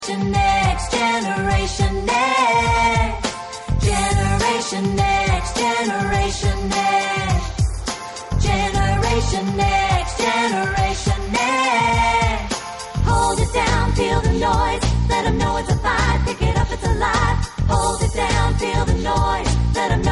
Next generation next. Generation next. Generation next. Generation next. Generation next. Hold it down, feel the noise. Let them know it's a fight. Pick it up, it's alive. Hold it down, feel the noise. Let them know